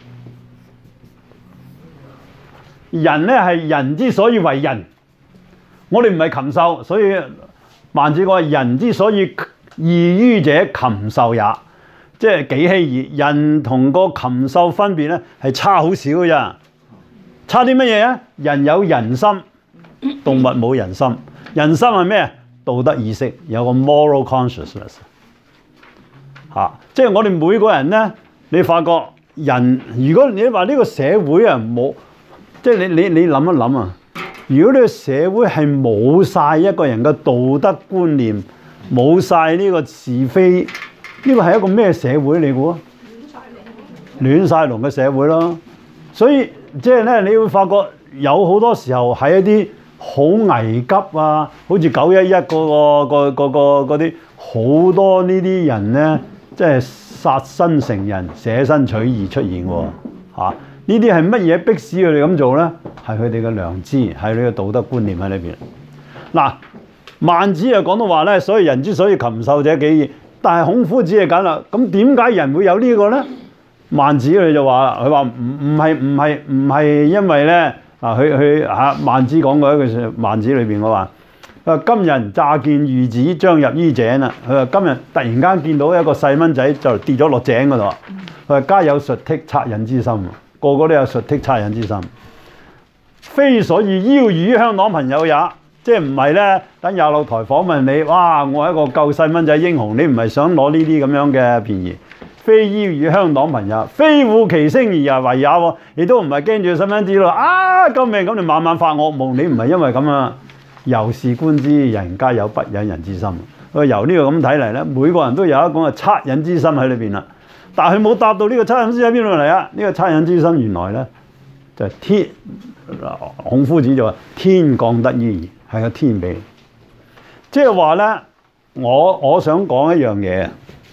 A: 人咧係人之所以為人。我哋唔係禽獸，所以孟子講人之所以異於者禽獸也，即係幾希異。人同個禽獸分別咧係差好少嘅咋，差啲乜嘢啊？人有人心，動物冇人心。人心係咩？道德意識，有個 moral consciousness。嚇、啊，即係我哋每個人咧，你發覺人，如果你話呢個社會啊冇，即係你你你諗一諗啊。如果呢個社會係冇晒一個人嘅道德觀念，冇晒呢個是非，呢個係一個咩社會嚟嘅？亂晒龍嘅社會咯。所以即係咧，你會發覺有好多時候喺一啲好危急啊，好似九一一嗰個個個個嗰啲好多呢啲人咧，即係殺身成仁、捨身取義出現喎，嚇。呢啲係乜嘢迫使佢哋咁做咧？係佢哋嘅良知，係佢嘅道德觀念喺裏邊。嗱，孟子又講到話咧，所以人之所以禽獸者幾異。但係孔夫子就講啦，咁點解人會有呢個咧？孟子佢就話啦，佢話唔唔係唔係唔係因為咧啊，佢佢嚇孟子講過一句孟子裏邊我話，佢話今日乍見孺子將入於井啦。佢話今日突然間見到一個細蚊仔就跌咗落井嗰度，佢話皆有術剔惻隱之心。個個都有術剔惻隱之心，非所以邀與鄉黨朋友也，即係唔係咧？等廿六台訪問你，哇！我係一個救細蚊仔英雄，你唔係想攞呢啲咁樣嘅便宜，非邀與鄉黨朋友，非惡其聲而為也喎，亦都唔係驚住細蚊仔咯，啊！救命！咁你晚晚發惡夢，你唔係因為咁啊？由是觀之，人皆有不忍人之心。佢由呢個咁睇嚟咧，每個人都有一種嘅惻隱之心喺裏邊啦。但係佢冇答到呢個惻隱之心喺邊度嚟啊？呢個惻隱之心原來咧就係天，孔夫子就話天降得於義，係個天俾你。即係話咧，我我想講一樣嘢，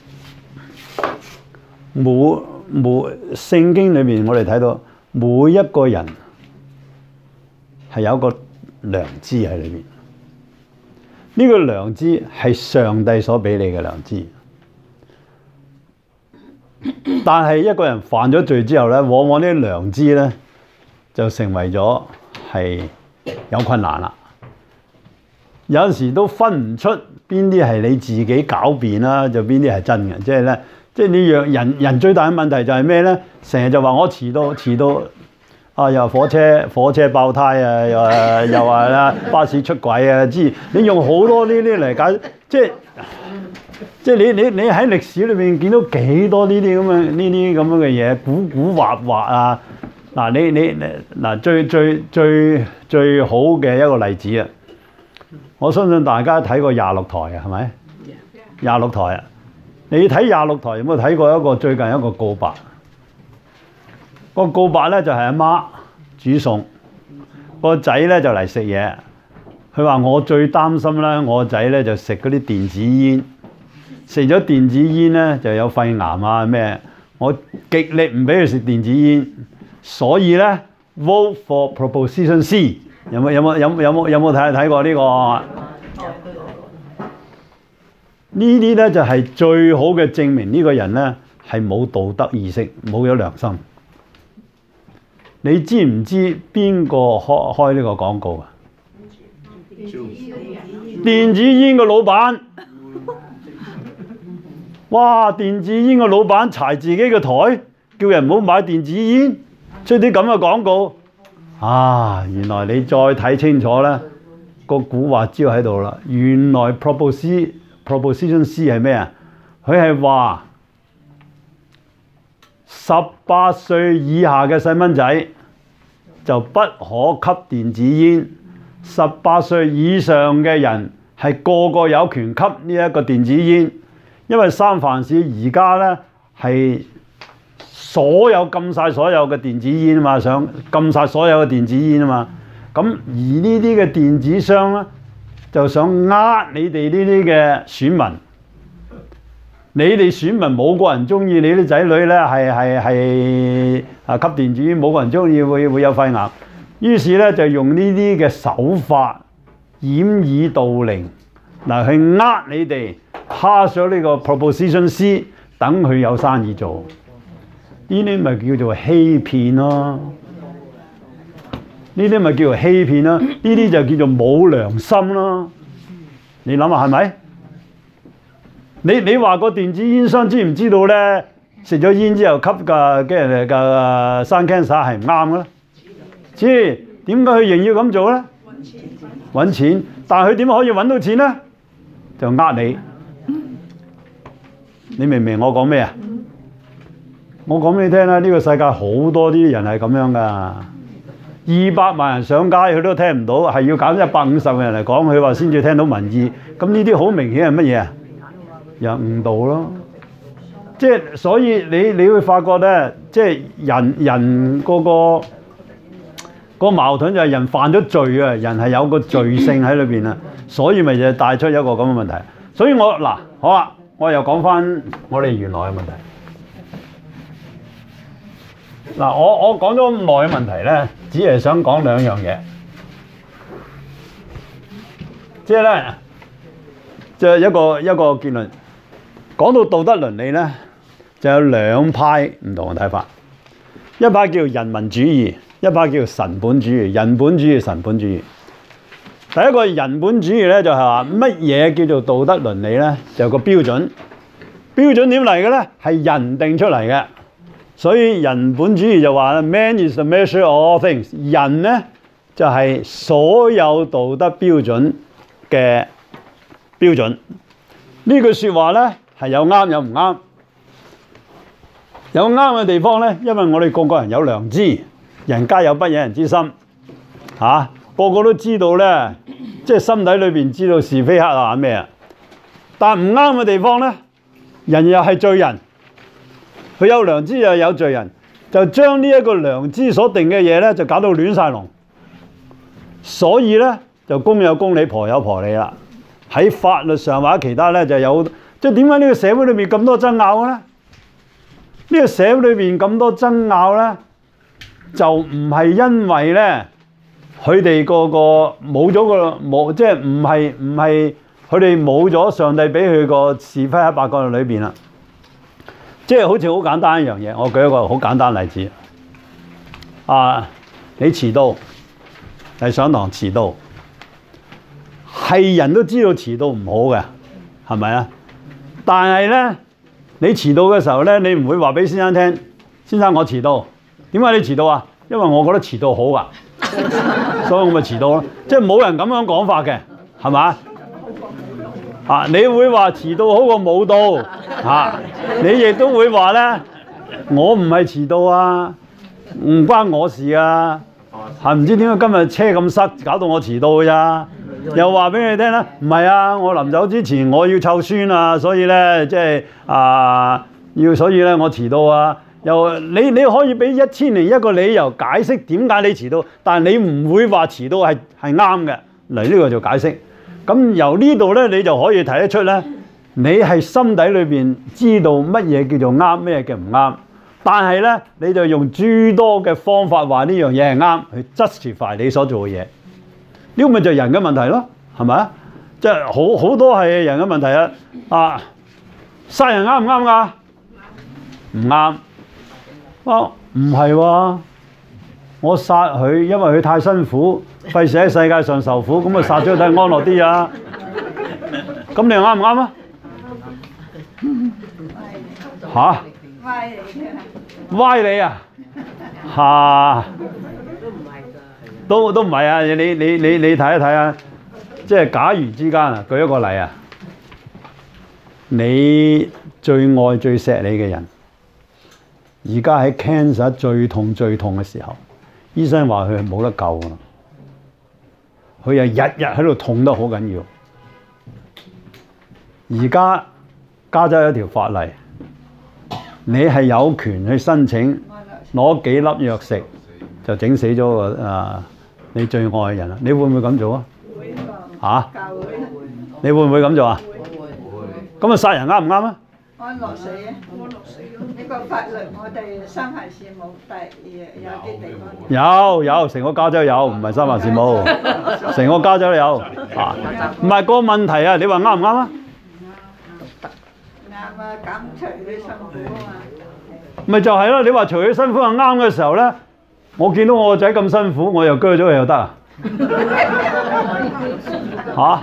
A: 每每聖經裏面我哋睇到每一個人係有一個良知喺裏邊，呢個良知係上帝所俾你嘅良知。 但係一個人犯咗罪之後咧，往往呢啲良知咧就成為咗係有困難啦。有時都分唔出邊啲係你自己狡辯啦，就邊啲係真嘅。即係咧，即係你若人人最大嘅問題就係咩咧？成日就話我遲到遲到。啊！又火車火車爆胎啊！又又話啦巴士出軌啊！之你用好多呢啲嚟解，即係即係你你你喺歷史裏邊見到幾多呢啲咁嘅呢啲咁樣嘅嘢，古古惑惑啊！嗱你你你嗱最最最最好嘅一個例子啊！我相信大家睇過廿六台啊，係咪？廿六台啊！你睇廿六台有冇睇過一個最近一個告白？個告白咧就係阿媽煮餸，個仔咧就嚟食嘢。佢話我最擔心咧，我個仔咧就食嗰啲電子煙，食咗電子煙咧就有肺癌啊咩？我極力唔俾佢食電子煙，所以咧 vote for proposition C。有冇有冇有有冇有冇睇睇過呢個？呢啲咧就係最好嘅證明呢個人咧係冇道德意識，冇咗良心。你知唔知邊個開開呢個廣告啊？電子煙個老闆，哇！電子煙個老闆柴自己嘅台，叫人唔好買電子煙，出啲咁嘅廣告。啊！原來你再睇清楚咧，個古惑招喺度啦。原來 proposition proposition C 係咩啊？佢係話十八歲以下嘅細蚊仔就不可吸電子煙，十八歲以上嘅人係個個有權吸呢一個電子煙，因為三藩市而家咧係所有禁晒所有嘅電子煙啊嘛，想禁晒所有嘅電子煙啊嘛，咁而呢啲嘅電子商咧就想呃你哋呢啲嘅選民。你哋選民冇個人中意你啲仔女咧，係係係啊吸電子煙，冇個人中意會會有肺癌。於是咧就用呢啲嘅手法掩耳盜鈴，嗱去呃你哋，蝦咗呢個 proposition C， 等佢有生意做。呢啲咪叫做欺騙咯？呢啲咪叫做欺騙咯？呢啲就叫做冇良心咯？你諗下係咪？你你話個電子煙商知唔知道咧？食咗煙之後吸嘅嘅人嘅生 cancer 係唔啱嘅咧？知點解佢仍要咁做咧？揾錢，揾錢，但係佢點可以揾到錢咧？就呃你。你明唔明我講咩啊？我講俾你聽啦，呢個世界好多啲人係咁樣噶，二百萬人上街佢都聽唔到，係要揀一百五十個人嚟講佢話先至聽到民意。咁呢啲好明顯係乜嘢啊？有誤導咯，即係所以你你會發覺咧，即係人人個個個矛盾就係人犯咗罪啊，人係有個罪性喺裏邊啊，所以咪就帶出一個咁嘅問題。所以我嗱好啦，我又講翻我哋原來嘅問題。嗱，我我講咗咁耐嘅問題咧，只係想講兩樣嘢，即係咧，即係一個一個結論。講到道德倫理咧，就有兩派唔同嘅睇法。一派叫人民主義，一派叫神本主義。人本主義、神本主義。第一個人本主義咧，就係話乜嘢叫做道德倫理咧？就有個標準。標準點嚟嘅咧？係人定出嚟嘅。所以人本主義就話 Man is the measure of all things。人咧就係所有道德標準嘅標準。呢句説話咧，係有啱有唔啱，有啱嘅地方咧，因為我哋個個人有良知，人家有不忍人之心，嚇、啊、個個都知道咧，即係心底裏邊知道是非黑暗咩啊。但唔啱嘅地方咧，人又係罪人，佢有良知又有罪人，就將呢一個良知所定嘅嘢咧，就搞到亂晒龍。所以咧就公有公理，婆有婆理啦。喺法律上或者其他咧就有。即係點解呢個社會裏面咁多爭拗咧？呢、呢個社會裏面咁多爭拗咧，就唔係因為咧佢哋個個冇咗個冇，即係唔係唔係佢哋冇咗上帝俾佢個是非黑白角裏邊啦。 即係好似好簡單一樣嘢，我舉一個好簡單例子。啊，你遲到，你上堂遲到，係人都知道遲到唔好嘅，係咪啊？但係咧，你遲到嘅時候咧，你唔會話俾先生聽，先生我遲到，點解你遲到啊？因為我覺得遲到好啊，所以我咪遲到咯。即係冇人咁樣講法嘅，係咪？啊，你會話遲到好過冇到，啊，你亦都會話咧，我唔係遲到啊，唔關我事啊，係唔知點解今日車咁塞，搞到我遲到㗎咋？又話俾你聽啦，唔係啊，我臨走之前我要湊孫啊，所以咧即係啊要，所以咧我遲到啊。又你你可以俾一千零一個理由解釋點解你遲到，但係你唔會話遲到係係啱嘅。嚟呢個就解釋。咁由呢度咧，你就可以睇得出咧，你係心底裏邊知道乜嘢叫做啱，咩叫唔啱。但係咧，你就用諸多嘅方法話呢樣嘢係啱，去 justify 你所做嘅嘢。呢個咪就係人嘅問題咯，係咪啊？即係好好多係人嘅問題啊！啊，殺人啱唔啱㗎？唔啱。哦，唔係喎，我殺佢，因為佢太辛苦，費事喺世界上受苦，咁啊殺咗佢睇安樂啲啊！咁你又啱唔啱啊？嚇？
B: 歪你
A: 歪你啊？嚇？都都唔係啊！你你你你你睇一睇啊！即係假如之間啊，舉一個例啊，你最愛最錫你嘅人。而家喺 cancer 最痛最痛嘅時候，醫生話佢係冇得救㗎，佢又日日喺度痛得好緊要。而家加州有一條法例，你係有權去申請攞幾粒藥食就整死咗個啊你最愛嘅人啦。你會唔會咁做啊？
B: 會
A: 嚇？
B: 教會
A: 你會唔會咁做啊？
C: 會。
A: 咁啊殺人啱唔啱啊？
B: 安樂死啊！安樂死呢個法律我哋三藩市冇，但係有啲地方
A: 有有，成個加州有，唔係三藩市冇，成個加州都有啊。唔係個問題啊，你話啱唔啱啊？
B: 啱啊，減除佢辛苦啊嘛。
A: 咪就係咯，你話除佢辛苦係啱嘅時候咧，我見到我個仔咁辛苦，我又鋸咗佢又得啊？嚇？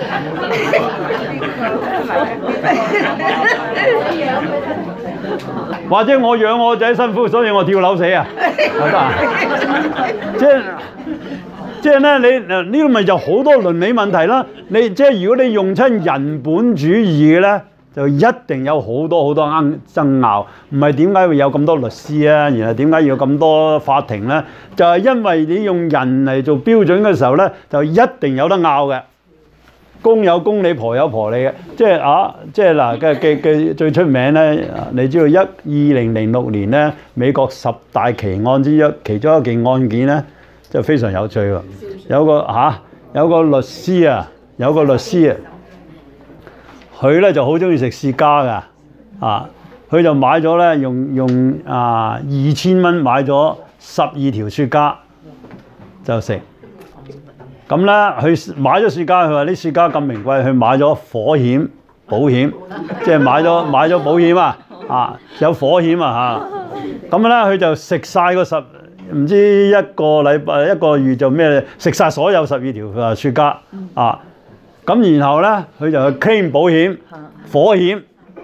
A: 或者我養我個仔辛苦，所以我跳樓死啊？得啊？即係即係咧，你嗱呢度咪就好多倫理問題啦。你即係如果你用親人本主義嘅咧，就一定有好多好多爭爭拗。唔係點解會有咁多律師啊？然後點解要咁多法庭咧？就係因為你用人嚟做標準嘅時候咧，就一定有得拗嘅。公有公理，婆有婆理嘅，即係啊，即係嗱嘅嘅嘅最出名咧，你知道一二零零六年咧，美國十大奇案之一，其中一件案件咧，就非常有趣喎。有個嚇、啊，有個律師啊，有個律師啊，佢咧就好中意食雪茄㗎，啊，佢就買咗咧，用用啊二千蚊買咗十二條雪茄就食。咁咧，佢買咗雪茄，佢話啲雪茄咁名貴，佢買咗火險保險，即係買咗買咗保險啊！啊，有火險啊嚇！咁咧，佢就食晒個十唔知一個禮拜一個月就咩，食晒所有十二條啊雪茄啊！咁然後咧，佢就去 claim 保險火險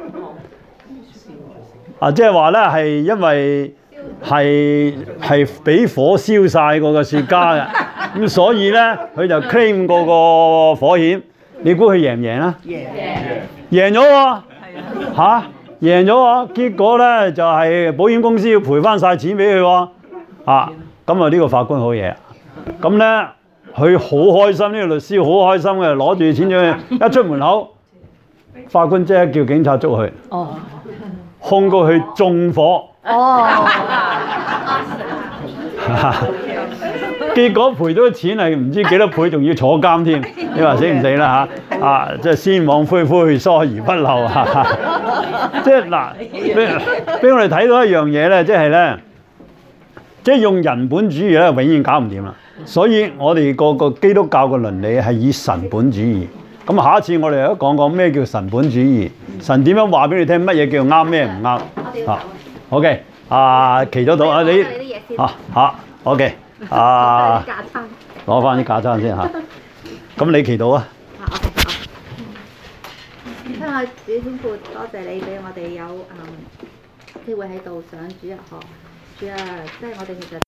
A: 啊，即係話咧係因為係係俾火燒晒嗰個雪茄嘅。咁所以咧，佢就 claim 嗰個火險。你估佢贏唔贏啊？贏贏咗喎嚇，贏咗喎。結果咧就係保險公司要賠翻晒錢俾佢喎啊！咁啊呢個法官好嘢。咁咧佢好開心，呢個律師好開心嘅，攞住錢咗佢一出門口，法官即刻叫警察捉佢。哦，控告佢縱火。哦。結果賠到錢係唔知幾多倍，仲要坐監添。你話死唔死啦嚇？啊，即係先網恢恢，疏而不漏啊！即係嗱，俾俾我哋睇到一樣嘢咧，即係咧，即係用人本主義咧，永遠搞唔掂啦。所以我哋個個基督教嘅倫理係以神本主義咁下一次我哋都講講咩叫神本主義，神點樣話俾你聽乜嘢叫啱咩唔啱。
D: 我哋要走啊。
A: OK，啊，祈咗到啊你
D: 攞返你啲嘢先
A: 嚇嚇 OK，啊
D: 架撐。
A: 攞翻啲架撐先嚇。咁你祈禱啊？
D: 啊，OK，好。親愛主天父，多謝你俾我哋有嗯機會喺度上主日學。主啊，即係我哋其實